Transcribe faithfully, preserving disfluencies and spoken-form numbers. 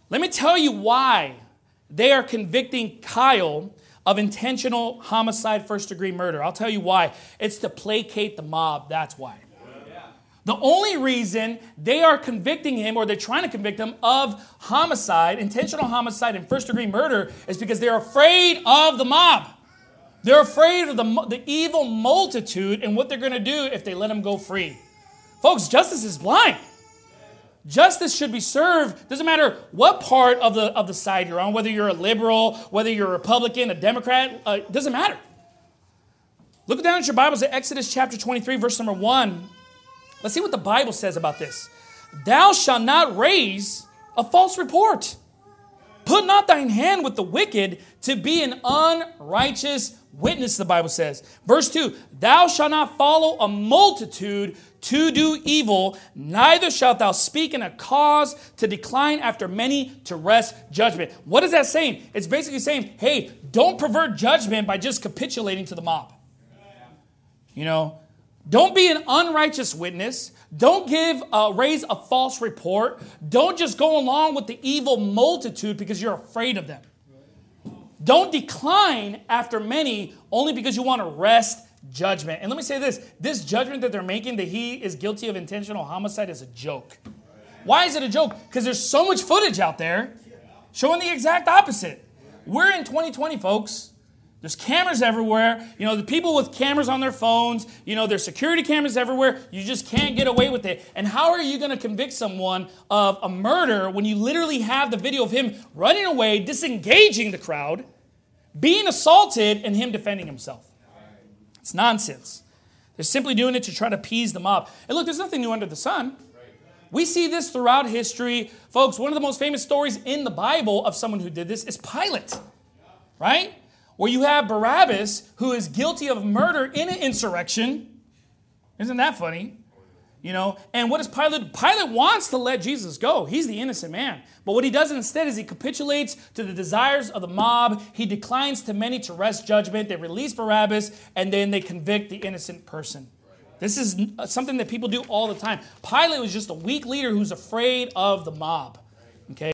Let me tell you why they are convicting Kyle of intentional homicide, first-degree murder. I'll tell you why. It's to placate the mob. That's why. The only reason they are convicting him, or they're trying to convict him of homicide, intentional homicide and first-degree murder, is because they're afraid of the mob. They're afraid of the, the evil multitude and what they're going to do if they let him go free. Folks, justice is blind. Justice should be served. Doesn't matter what part of the, of the side you're on, whether you're a liberal, whether you're a Republican, a Democrat, uh, it doesn't matter. Look down at your Bibles at Exodus chapter twenty-three, verse number one. Let's see what the Bible says about this. Thou shalt not raise a false report. Put not thine hand with the wicked to be an unrighteous witness, the Bible says. Verse two, thou shalt not follow a multitude to do evil, neither shalt thou speak in a cause to decline after many to wrest judgment. What is that saying? It's basically saying, hey, don't pervert judgment by just capitulating to the mob. You know, don't be an unrighteous witness. Don't give, uh, raise a false report. Don't just go along with the evil multitude because you're afraid of them. Don't decline after many only because you want to wrest judgment. And let me say this. This judgment that they're making that he is guilty of intentional homicide is a joke. Why is it a joke? Because there's so much footage out there showing the exact opposite. We're in twenty twenty, folks. There's cameras everywhere. You know, the people with cameras on their phones, you know, there's security cameras everywhere. You just can't get away with it. And how are you going to convict someone of a murder when you literally have the video of him running away, disengaging the crowd, being assaulted, and him defending himself? It's nonsense. They're simply doing it to try to appease the mob. And look, there's nothing new under the sun. We see this throughout history. Folks, one of the most famous stories in the Bible of someone who did this is Pilate, right? Where you have Barabbas, who is guilty of murder in an insurrection. Isn't that funny? You know, and what does Pilate? Pilate wants to let Jesus go. He's the innocent man. But what he does instead is he capitulates to the desires of the mob. He declines to many to wrest judgment. They release Barabbas, and then they convict the innocent person. This is something that people do all the time. Pilate was just a weak leader who's afraid of the mob. Okay.